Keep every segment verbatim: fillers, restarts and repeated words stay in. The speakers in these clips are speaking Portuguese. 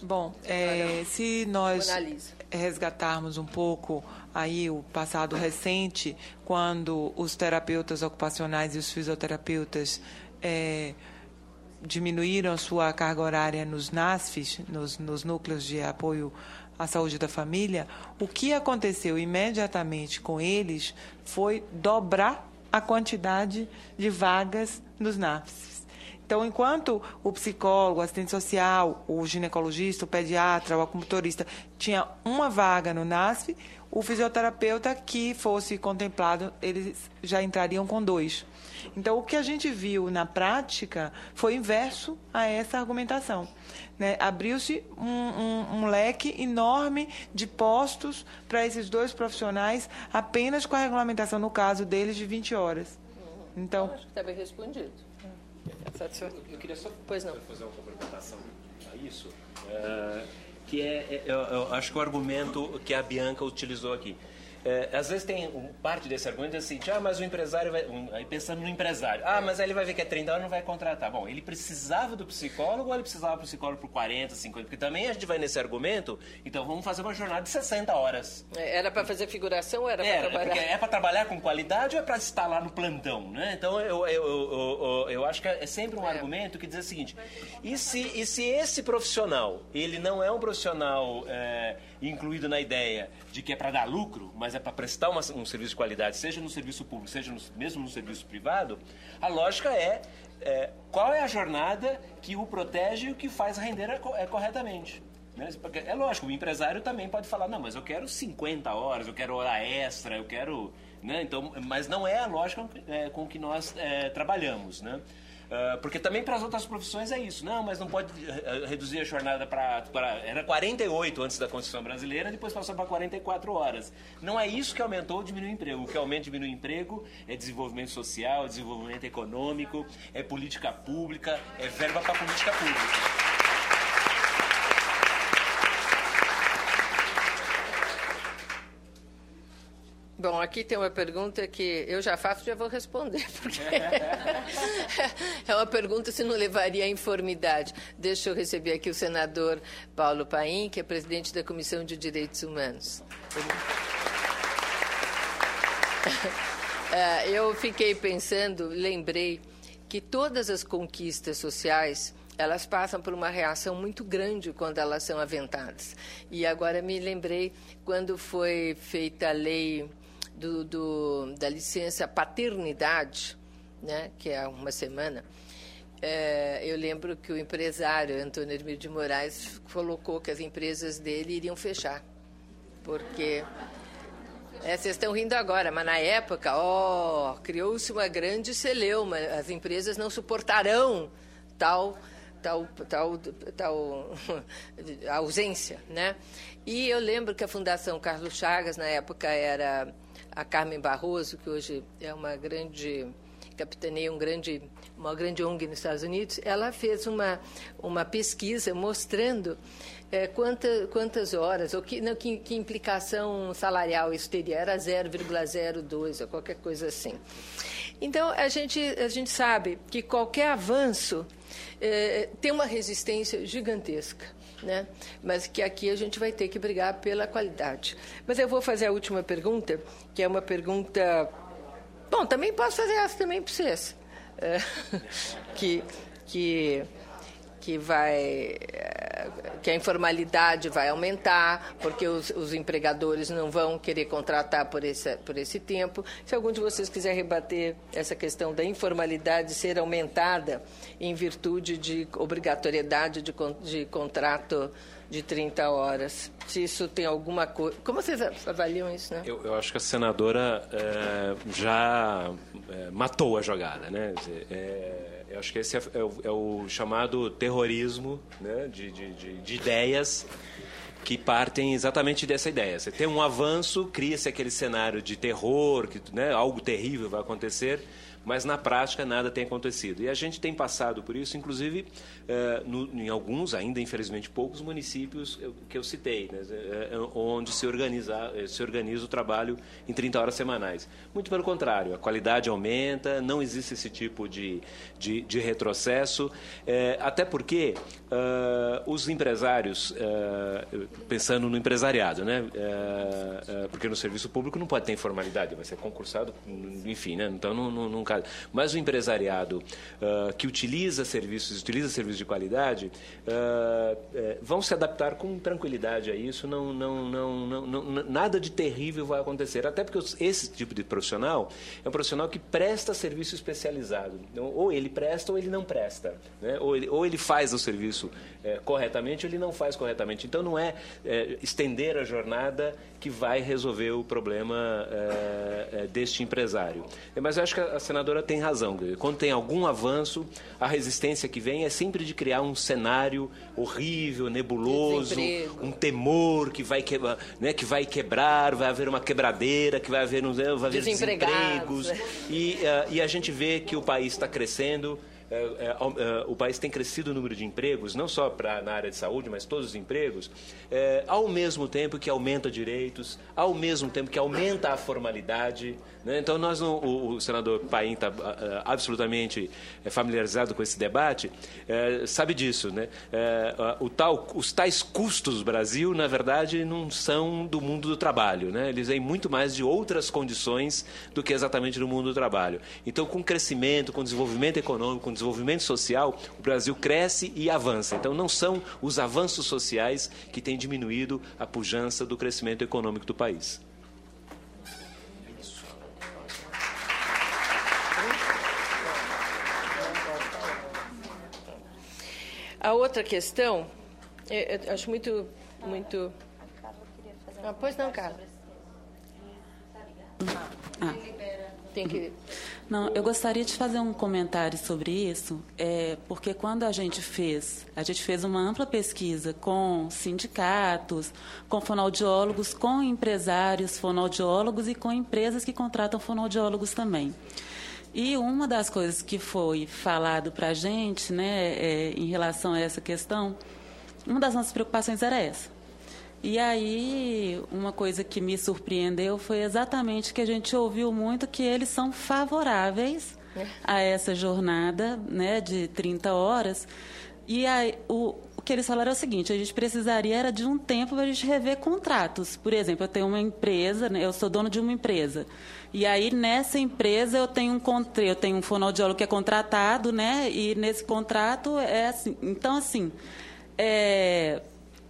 Bom, é, se nós resgatarmos um pouco aí o passado recente, quando os terapeutas ocupacionais e os fisioterapeutas é, diminuíram sua carga horária nos N A S Fs, nos, nos núcleos de apoio à saúde da família, o que aconteceu imediatamente com eles foi dobrar a quantidade de vagas nos N A S Fs. Então, enquanto o psicólogo, o assistente social, o ginecologista, o pediatra, o acupunturista tinha uma vaga no N A S F, o fisioterapeuta que fosse contemplado, eles já entrariam com dois. Então, o que a gente viu na prática foi inverso a essa argumentação, né? Abriu-se um, um, um leque enorme de postos para esses dois profissionais, apenas com a regulamentação, no caso deles, de vinte horas. Então, acho que está bem respondido. Eu queria só pois não. fazer uma complementação a isso, uh, que é, é eu, eu acho que o argumento que a Bianca utilizou aqui. É, às vezes tem um, parte desse argumento assim, ah, mas o empresário vai, um, aí pensando no empresário, ah, mas aí ele vai ver que é trinta anos, não vai contratar. Bom, ele precisava do psicólogo ou ele precisava do psicólogo por quarenta, cinquenta? Porque também a gente vai nesse argumento, então vamos fazer uma jornada de sessenta horas. Era para fazer figuração ou era para trabalhar? É para trabalhar com qualidade ou é para estar lá no plantão, né? Então eu, eu, eu, eu, eu acho que é sempre um é. argumento que diz o seguinte, e se, e se esse profissional, ele não é um profissional é, incluído na ideia de que é para dar lucro, mas é para prestar uma, um serviço de qualidade, seja no serviço público, seja no, mesmo no serviço privado, a lógica é, é qual é a jornada que o protege e o que faz render é, corretamente. Né? Porque é lógico, o empresário também pode falar, não, mas eu quero cinquenta horas, eu quero hora extra, eu quero... Né? Então, mas não é a lógica é, com que nós é, trabalhamos, né? Uh, porque também para as outras profissões é isso. Não, mas não pode uh, reduzir a jornada para... Era quarenta e oito antes da Constituição Brasileira, depois passou para quarenta e quatro horas. Não é isso que aumentou ou diminuiu o emprego. O que aumenta e diminui o emprego é desenvolvimento social, é desenvolvimento econômico, é política pública, é verba para política pública. Bom, aqui tem uma pergunta que eu já faço e já vou responder, porque é uma pergunta se não levaria à informidade. Deixa eu receber aqui o senador Paulo Paim, que é presidente da Comissão de Direitos Humanos. Eu fiquei pensando, lembrei que todas as conquistas sociais elas passam por uma reação muito grande quando elas são aventadas. E agora me lembrei quando foi feita a lei do, do, da licença paternidade, né, que é uma semana. É, eu lembro que o empresário Antônio Hermílio de Moraes colocou que as empresas dele iriam fechar, porque... É, vocês estão rindo agora, mas na época, ó, criou-se uma grande celeuma, as empresas não suportarão tal... Tal, tal, tal ausência, né? E eu lembro que a Fundação Carlos Chagas, na época, era a Carmen Barroso, que hoje é uma grande, capitaneia um grande, uma grande O N G nos Estados Unidos, ela fez uma, uma pesquisa mostrando é, quanta, quantas horas, ou que, não, que, que implicação salarial isso teria, era zero vírgula zero dois, ou qualquer coisa assim. Então, a gente, a gente sabe que qualquer avanço é, tem uma resistência gigantesca, né? Mas que aqui a gente vai ter que brigar pela qualidade. Mas eu vou fazer a última pergunta, que é uma pergunta... Bom, também posso fazer essa também para vocês. É, que... que que vai que a informalidade vai aumentar, porque os, os empregadores não vão querer contratar por esse, por esse tempo. Se algum de vocês quiser rebater essa questão da informalidade ser aumentada em virtude de obrigatoriedade de, de contrato de trinta horas, se isso tem alguma coisa... Como vocês avaliam isso, né? Eu, eu acho que a senadora é, já é, matou a jogada, né? É... Eu acho que esse é, é, o, é o chamado terrorismo, né, de, de, de, de ideias que partem exatamente dessa ideia. Você tem um avanço, cria-se aquele cenário de terror, que, né, algo terrível vai acontecer, mas na prática nada tem acontecido. E a gente tem passado por isso, inclusive, eh, no, em alguns, ainda infelizmente poucos, municípios que eu citei, né, eh, onde se organiza, se organiza o trabalho em trinta horas semanais. Muito pelo contrário, a qualidade aumenta, não existe esse tipo de, de, de retrocesso, eh, até porque uh, os empresários, uh, pensando no empresariado, né, uh, uh, porque no serviço público não pode ter informalidade, vai ser concursado, enfim, né, então não, não, não cabe. Mas o empresariado uh, que utiliza serviços, utiliza serviços de qualidade, uh, uh, vão se adaptar com tranquilidade a isso, não, não, não, não, não, nada de terrível vai acontecer, até porque esse tipo de profissional é um profissional que presta serviço especializado, então, ou ele presta ou ele não presta, né? ou, ele, ou ele faz o serviço é, corretamente ou ele não faz corretamente, então não é, é estender a jornada que vai resolver o problema é, é, deste empresário. Mas eu acho que a senadora tem razão, quando tem algum avanço, a resistência que vem é sempre de criar um cenário horrível, nebuloso, um temor que vai, que, né, que vai quebrar, vai haver uma quebradeira, que vai haver, vai haver desempregos, e, uh, e a gente vê que o país está crescendo. É, é, é, o país tem crescido o número de empregos, não só pra, na área de saúde, mas todos os empregos, é, ao mesmo tempo que aumenta direitos, ao mesmo tempo que aumenta a formalidade. Né? Então, nós não, o, o senador Paim está absolutamente familiarizado com esse debate, é, sabe disso. Né? É, o tal, os tais custos do Brasil, na verdade, não são do mundo do trabalho. Né? Eles vêm muito mais de outras condições do que exatamente do mundo do trabalho. Então, com crescimento, com desenvolvimento econômico, com desenvolvimento social, o Brasil cresce e avança. Então, não são os avanços sociais que têm diminuído a pujança do crescimento econômico do país. A outra questão, eu, eu acho muito... muito... Ah, pois não, Carla. Ah. Tem que... Não, eu gostaria de fazer um comentário sobre isso, é, porque quando a gente fez, a gente fez uma ampla pesquisa com sindicatos, com fonoaudiólogos, com empresários fonoaudiólogos e com empresas que contratam fonoaudiólogos também. E uma das coisas que foi falado para a gente, né, é, em relação a essa questão, uma das nossas preocupações era essa. E aí, uma coisa que me surpreendeu foi exatamente que a gente ouviu muito que eles são favoráveis a essa jornada, né, de trinta horas. E aí, o, o que eles falaram é o seguinte, a gente precisaria era de um tempo para a gente rever contratos. Por exemplo, eu tenho uma empresa, né, eu sou dono de uma empresa. E aí, nessa empresa, eu tenho um, eu tenho um fonoaudiólogo que é contratado, né, e nesse contrato é assim. Então, assim... É,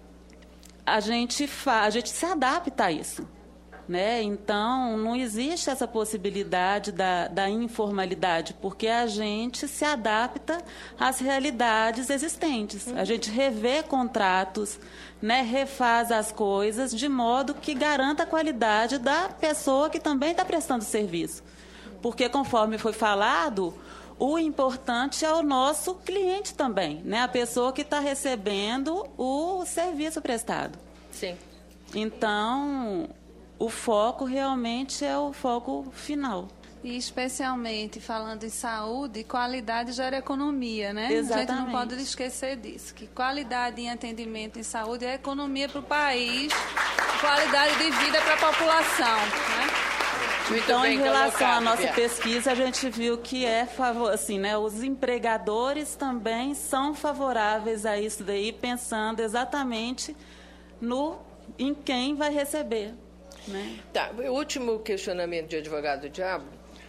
A gente, fa... a gente se adapta a isso, né? Então, não existe essa possibilidade da, da informalidade, porque a gente se adapta às realidades existentes. A gente revê contratos, né? Refaz as coisas de modo que garanta a qualidade da pessoa que também está prestando serviço. Porque, conforme foi falado, o importante é o nosso cliente também, né? A pessoa que está recebendo o serviço prestado. Sim. Então, o foco realmente é o foco final. E especialmente falando em saúde, qualidade gera economia, né? Exatamente. A gente não pode esquecer disso, que qualidade em atendimento em saúde é economia para o país, qualidade de vida para a população, né? Muito então, bem em relação colocado, à nossa Bia. pesquisa, a gente viu que é favor, assim, né, os empregadores também são favoráveis a isso daí, pensando exatamente no, em quem vai receber. Né? Tá, o último questionamento de advogado do diabo,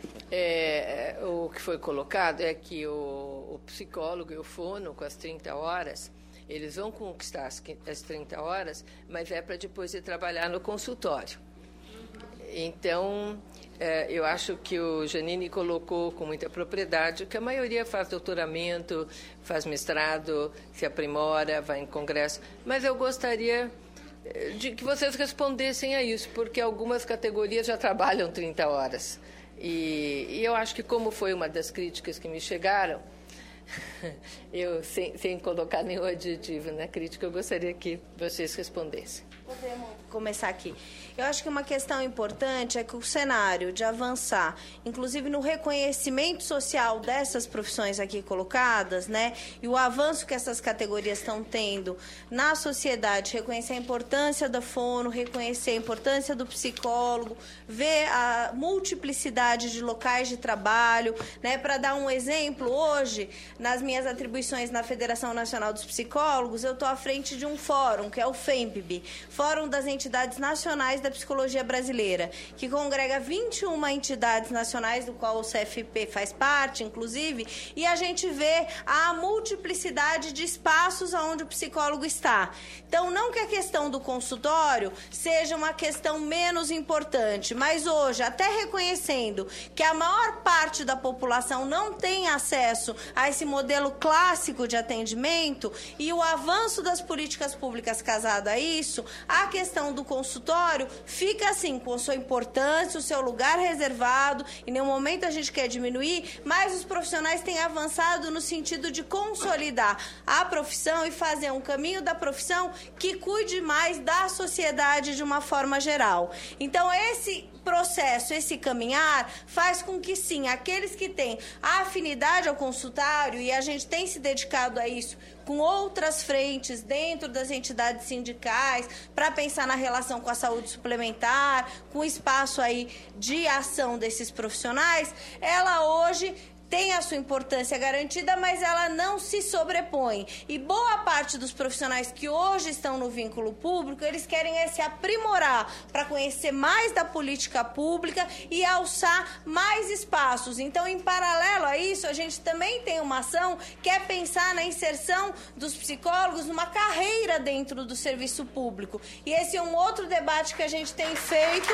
é, é, o que foi colocado é que o, o psicólogo e o fono, com as trinta horas, eles vão conquistar as, as trinta horas, mas é para depois ir trabalhar no consultório. Então, é, eu acho que o Janine colocou com muita propriedade que a maioria faz doutoramento, faz mestrado, se aprimora, vai em congresso. Mas eu gostaria de que vocês respondessem a isso, porque algumas categorias já trabalham trinta horas. E, e eu acho que, como foi uma das críticas que me chegaram, Eu, sem, sem colocar nenhum adjetivo na crítica, eu gostaria que vocês respondessem. Podemos começar aqui. Eu acho que uma questão importante é que o cenário de avançar, inclusive no reconhecimento social dessas profissões aqui colocadas, né, e o avanço que essas categorias estão tendo na sociedade, reconhecer a importância da fono, reconhecer a importância do psicólogo, ver a multiplicidade de locais de trabalho, né, para dar um exemplo, hoje, nas minhas atribuições na Federação Nacional dos Psicólogos, eu estou à frente de um fórum, que é o FEMPB, Fórum das Entidades Nacionais da Psicologia Brasileira, que congrega vinte e uma entidades nacionais, do qual o C F P faz parte, inclusive, e a gente vê a multiplicidade de espaços onde o psicólogo está. Então, não que a questão do consultório seja uma questão menos importante, mas hoje, até reconhecendo que a maior parte da população não tem acesso a esse modelo clássico de atendimento e o avanço das políticas públicas casado a isso, a questão do consultório fica assim, com a sua importância, o seu lugar reservado, em nenhum momento a gente quer diminuir, mas os profissionais têm avançado no sentido de consolidar a profissão e fazer um caminho da profissão que cuide mais da sociedade de uma forma geral. Então, esse processo, esse caminhar, faz com que, sim, aqueles que têm a afinidade ao consultório, e a gente tem se dedicado a isso com outras frentes dentro das entidades sindicais, para pensar na relação com a saúde suplementar, com espaço aí de ação desses profissionais, ela hoje tem a sua importância garantida, mas ela não se sobrepõe. E boa parte dos profissionais que hoje estão no vínculo público, eles querem é se aprimorar para conhecer mais da política pública e alçar mais espaços. Então, em paralelo a isso, a gente também tem uma ação que é pensar na inserção dos psicólogos numa carreira dentro do serviço público. E esse é um outro debate que a gente tem feito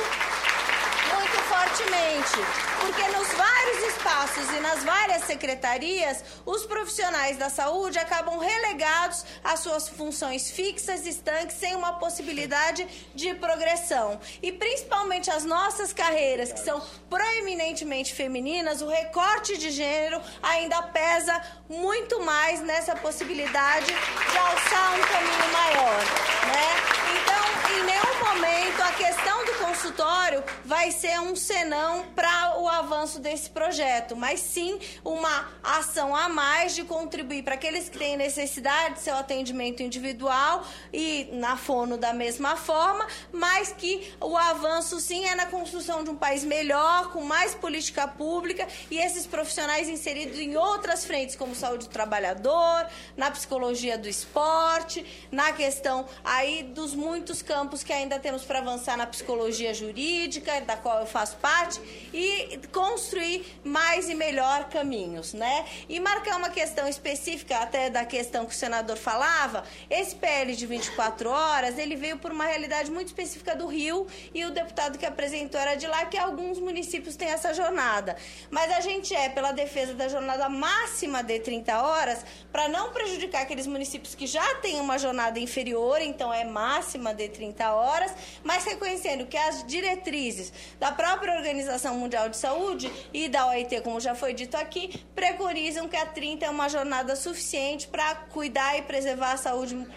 muito fortemente, porque nos vários espaços e nas várias secretarias, os profissionais da saúde acabam relegados às suas funções fixas, estanques, sem uma possibilidade de progressão. E principalmente as nossas carreiras, que são proeminentemente femininas, o recorte de gênero ainda pesa muito mais nessa possibilidade de alçar um caminho maior, né? Então, em nenhum momento a questão do consultório vai ser um senão para o avanço desse projeto, mas sim uma ação a mais de contribuir para aqueles que têm necessidade de seu atendimento individual e na fono da mesma forma, mas que o avanço sim é na construção de um país melhor, com mais política pública e esses profissionais inseridos em outras frentes, como saúde do trabalhador, na psicologia do esporte, na questão aí dos muitos campos que ainda temos para avançar na psicologia jurídica, da qual eu faço parte, e construir mais e melhor caminhos, né? E marcar uma questão específica, até da questão que o senador falava, esse P L de vinte e quatro horas, ele veio por uma realidade muito específica do Rio, e o deputado que apresentou era de lá, que alguns municípios têm essa jornada. Mas a gente é pela defesa da jornada máxima de trinta horas, para não prejudicar aqueles municípios que já têm uma jornada inferior, então é máxima de trinta horas, mas reconhecendo que as diretrizes da própria Organização Mundial de Saúde e da O I T, como já foi dito aqui, preconizam que a trinta é uma jornada suficiente para cuidar e preservar a saúde uh,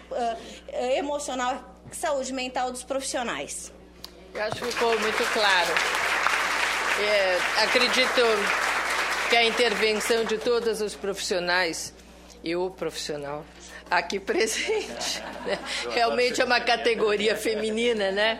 emocional e saúde mental dos profissionais. Eu acho que ficou muito claro. É, acredito que a intervenção de todos os profissionais e o profissional aqui presente, né? Realmente é uma categoria feminina, né?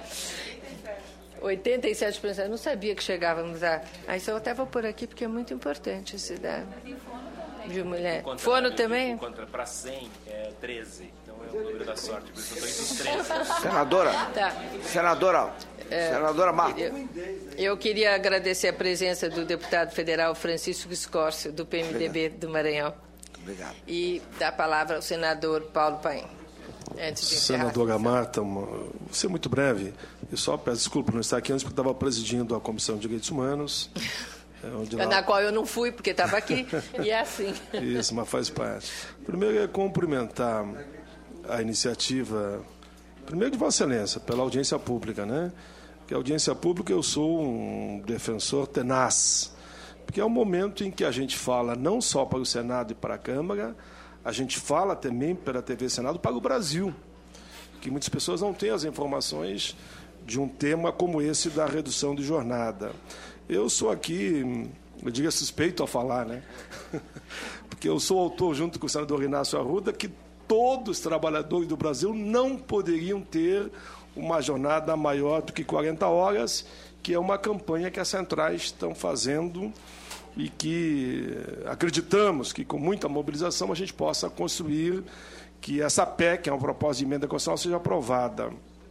oitenta e sete por cento, não sabia que chegávamos a... Ah, isso eu até vou por aqui porque é muito importante esse dado. De mulher. Contra, Fono também? Contra para cem é treze, então é o número da sorte, por isso eu estou entre os treze. Senadora, Tá. senadora, É, senadora Marta. Eu, eu queria agradecer a presença do deputado federal Francisco Scorcio, do P M D B do Maranhão. Obrigado. E dar a palavra ao senador Paulo Paim. Antes de encerrar. Senadora Marta, vou ser muito breve. Eu só peço desculpa por não estar aqui antes, porque estava presidindo a Comissão de Direitos Humanos. Onde lá... Na qual eu não fui, porque estava aqui, e é assim. Isso, mas faz parte. Primeiro é cumprimentar a iniciativa, primeiro de Vossa Excelência, pela audiência pública, né? Que a audiência pública eu sou um defensor tenaz, porque é um momento em que a gente fala não só para o Senado e para a Câmara, a gente fala também pela T V Senado para o Brasil, que muitas pessoas não têm as informações de um tema como esse da redução de jornada. Eu sou aqui, eu digo suspeito a falar, né? Porque eu sou autor, junto com o senador Inácio Arruda, que todos os trabalhadores do Brasil não poderiam ter uma jornada maior do que quarenta horas, que é uma campanha que as centrais estão fazendo e que acreditamos que, com muita mobilização, a gente possa construir que essa P E C, que é uma proposta de emenda constitucional, seja aprovada.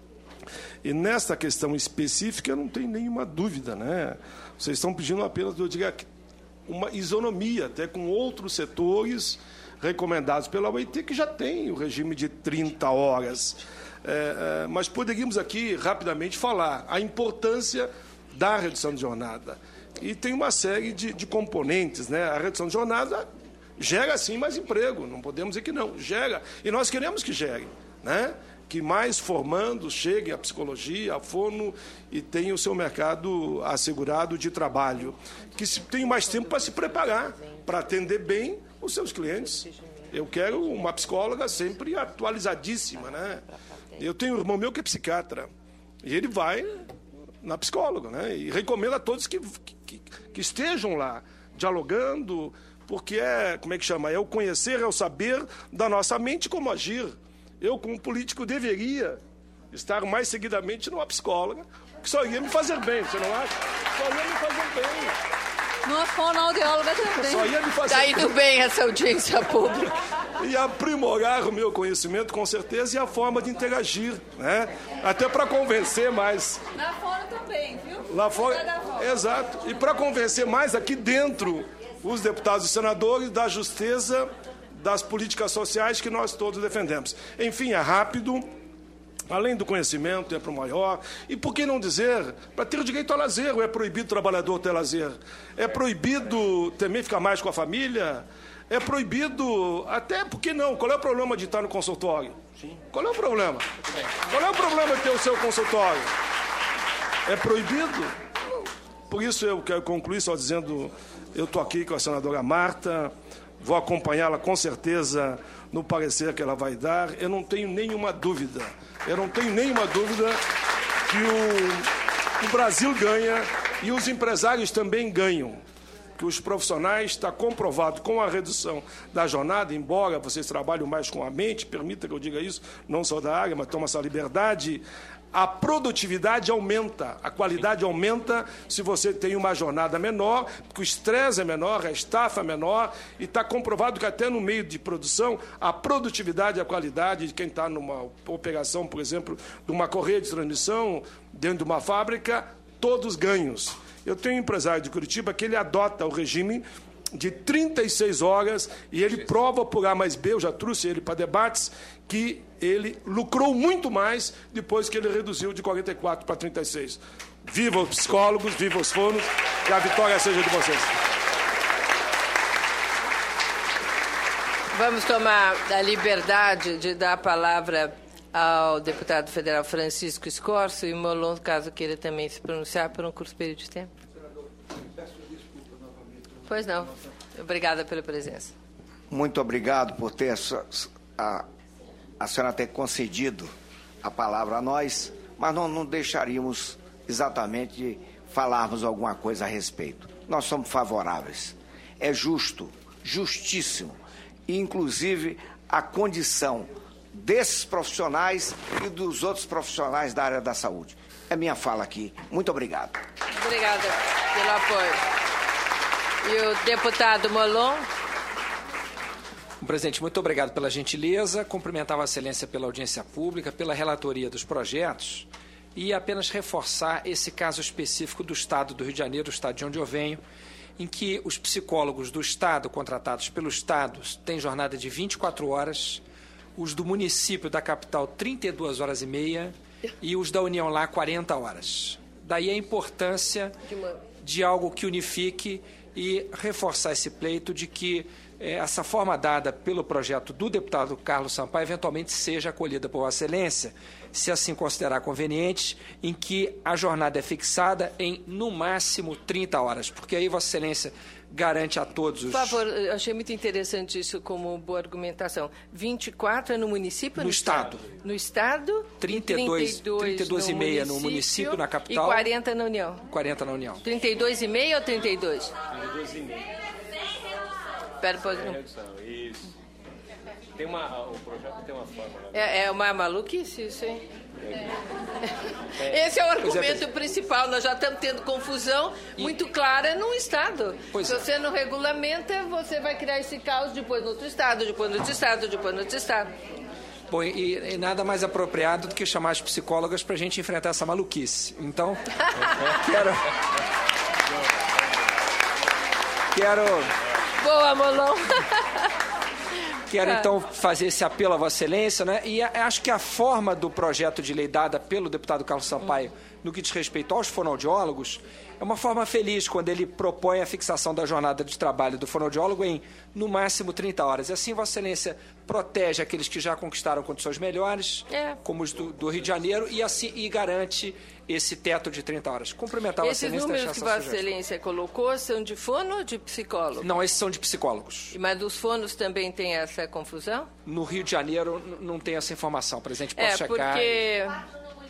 E nesta questão específica, eu não tenho nenhuma dúvida, né? Vocês estão pedindo apenas, eu diria, uma isonomia, até com outros setores recomendados pela O I T, que já tem o regime de trinta horas. É, é, mas poderíamos aqui, rapidamente, falar a importância da redução de jornada. E tem uma série de, de componentes, né? A redução de jornada gera, sim, mais emprego, não podemos dizer que não, gera. E nós queremos que gere, né? Que mais formandos cheguem à psicologia, à fono e tenham o seu mercado assegurado de trabalho. Que tenham mais tempo para se preparar, para atender bem os seus clientes. Eu quero uma psicóloga sempre atualizadíssima, né? Eu tenho um irmão meu que é psiquiatra, e ele vai na psicóloga, né? E recomendo a todos que, que, que estejam lá, dialogando, porque é, como é que chama? É o conhecer, é o saber da nossa mente como agir. Eu, como político, deveria estar mais seguidamente numa psicóloga, que só ia me fazer bem, você não acha? Só ia me fazer bem. Numa fonoaudióloga também. Só ia me fazer Está indo bem essa audiência pública. E aprimorar o meu conhecimento, com certeza, e a forma de interagir, né? Até para convencer mais. Lá fora também, viu? Lá fora, exato. E para convencer mais aqui dentro os deputados e senadores da justeza das políticas sociais que nós todos defendemos. Enfim, é rápido, além do conhecimento, é para o maior. E por que não dizer, para ter o direito ao lazer, ou é proibido o trabalhador ter lazer? É proibido também ficar mais com a família? É proibido, até porque não? Qual é o problema de estar no consultório? Sim. Qual é o problema? Qual é o problema de ter o seu consultório? É proibido? Por isso eu quero concluir só dizendo, eu estou aqui com a senadora Marta, vou acompanhá-la com certeza no parecer que ela vai dar. Eu não tenho nenhuma dúvida, eu não tenho nenhuma dúvida que o, o Brasil ganha e os empresários também ganham. Que os profissionais, está comprovado com a redução da jornada, embora vocês trabalhem mais com a mente, permita que eu diga isso, não sou da área, mas toma essa liberdade, a produtividade aumenta, a qualidade aumenta se você tem uma jornada menor, porque o estresse é menor, a estafa é menor, e está comprovado que até no meio de produção, a produtividade e a qualidade de quem está numa operação, por exemplo, de uma correia de transmissão, dentro de uma fábrica, todos ganhos. Eu tenho um empresário de Curitiba que ele adota o regime de trinta e seis horas e ele prova por A mais B, eu já trouxe ele para debates, que ele lucrou muito mais depois que ele reduziu de quarenta e quatro para trinta e seis. Viva os psicólogos, viva os fonos, que a vitória seja de vocês. Vamos tomar a liberdade de dar a palavra ao deputado federal Francisco Escorço e Molon, caso queira também se pronunciar por um curto período de tempo. Pois não. Obrigada pela presença. Muito obrigado por ter a, a, a senhora ter concedido a palavra a nós, mas não, não deixaríamos exatamente de falarmos alguma coisa a respeito. Nós somos favoráveis. É justo, justíssimo, e inclusive a condição desses profissionais e dos outros profissionais da área da saúde. É minha fala aqui. Muito obrigado. Obrigada pelo apoio. E o deputado Molon? Presidente, muito obrigado pela gentileza. Cumprimentava a excelência pela audiência pública, pela relatoria dos projetos e apenas reforçar esse caso específico do Estado do Rio de Janeiro, o Estado de onde eu venho, em que os psicólogos do Estado, contratados pelo Estado, têm jornada de vinte e quatro horas, os do município da capital trinta e duas horas e meia e os da União lá quarenta horas. Daí a importância de algo que unifique e reforçar esse pleito de que essa forma dada pelo projeto do deputado Carlos Sampaio eventualmente seja acolhida por Vossa Excelência, se assim considerar conveniente, em que a jornada é fixada em, no máximo, trinta horas, porque aí Vossa Excelência garante a todos os... Por favor, eu achei muito interessante isso como boa argumentação. vinte e quatro é no município ou no, no Estado? No Estado. trinta e dois, trinta e dois e meio no município, na capital. E quarenta na União. quarenta na União. trinta e dois e meio ou trinta e dois? trinta e dois e meio. Espera um pouquinho. Isso. Tem uma, o projeto tem uma forma. Né? É, é uma maluquice isso, hein? Esse é o argumento principal. Nós já estamos tendo confusão muito clara no Estado. Pois Se é. você não regulamenta, você vai criar esse caos depois no outro Estado, depois no outro Estado, depois no outro Estado. Bom, e, e nada mais apropriado do que chamar as psicólogas para a gente enfrentar essa maluquice. Então, quero... Quero... Boa, Molon. Quero, então, fazer esse apelo a Vossa Excelência, né? E a, acho que a forma do projeto de lei dada pelo deputado Carlos Sampaio, no que diz respeito aos fonoaudiólogos, é uma forma feliz quando ele propõe a fixação da jornada de trabalho do fonoaudiólogo em, no máximo, trinta horas. E assim, Vossa Excelência protege aqueles que já conquistaram condições melhores, é. como os do, do Rio de Janeiro, e, assim, e garante esse teto de trinta horas. Cumprimentar Vossa Esses Excelência. números que Vossa Excelência colocou são de fono ou de psicólogo? Não, esses são de psicólogos. Mas dos fonos também tem essa confusão? No Rio de Janeiro não tem essa informação, presidente, posso é, checar. Porque...